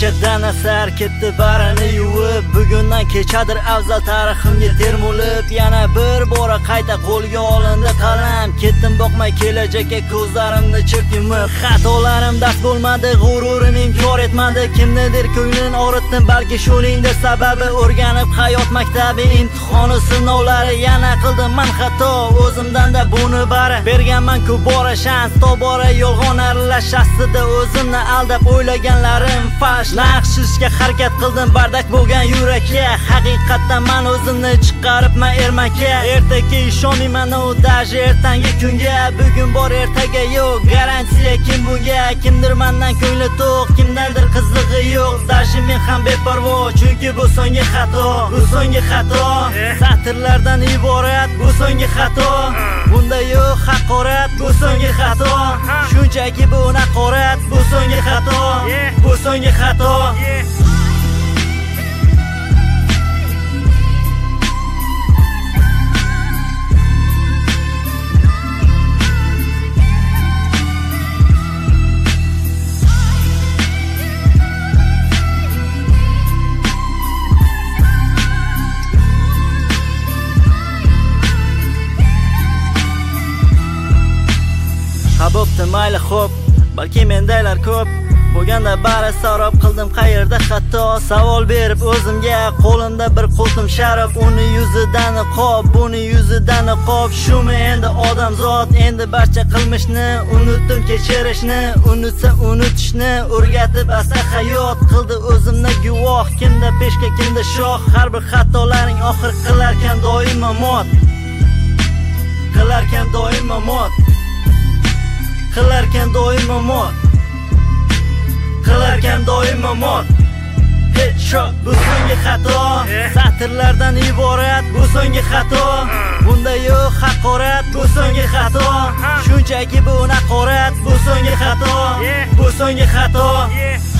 kechadan asar ketdi barini yuvib, bugundan kechadir afzal tariximga termulib, yana bir bora qayta qo'lga olindi qalam, ketdim boqmay kelajakka ko'zlarimni chirt yumib. Xatolarim dast bo'lmadi, g'ururim inkor etmadi, kimnidir ko'nglin og'ritdim, balki shuningdir sababi. O'rganib hayot maktabi imtihoni sinovlari, yana qildim men xato, o'zimdan-da buni bari. Berganman ko'p bora shans, tobora yolg'on aralash, aslida o'zimni aldab o'ylaganlarim fash. Naqshishga harakat qildim bardak bo'lgan yurakka, haqiqatdan men o'zimni chiqaribman ermakka. Ertaga ishonmayman u daji ertangi kunga, bugun bor ertaga yo'q, garantiya kim bunga. Kimdir mendan ko'ngli to'q, kimdandir qizig'i yo'q, daji men ham beparvo, chunki bu so'nggi xato, bu so'nggi xato. Satrlardan iborat bu so'nggi xato, bunda yo'q haqorat, bu so'nggi xato. Shunchaki bu naqorat, bu so'nggi xato, bu so'nggi xato. Bo'pti mayli xo'p, balki mendaylar ko'p bo'lganda bari sarob qildim qayerda xato. Savol berib o'zimga, qo'limda bir qultum sharab, uni yuzidan qop, buni yuzidan qop. Shumi endi odamzod, endi barcha qilmishni unutdim, kechirishni, unutsa unutishni o'rgatib asa hayot qildi o'zimni guvoh. Kimda peshka, kimda shoh, har bir xatolaring oxir qilarkan doimo mot, qilarkan doimo mot, qilarkan doimo mot, qilarkan doimo mot. Headshot bu so'nggi xato, satrlardan iborat bu so'nggi xato, bunda yo'q haqorat, bu so'nggi xato. Shunchaki bu naqorat, bu so'nggi xato, bu so'nggi xato.